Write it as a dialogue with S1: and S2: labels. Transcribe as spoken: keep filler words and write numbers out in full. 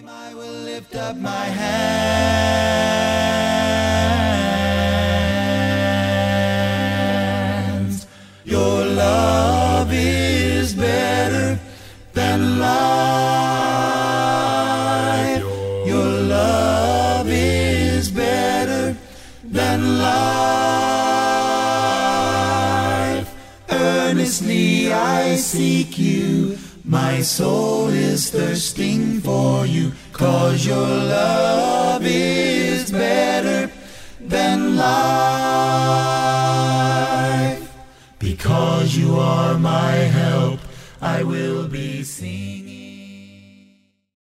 S1: I will lift up my hands. Your love is better than life. Your love is better than life. Earnestly I seek you. My soul is thirsting for you, 'cause your love is better than life.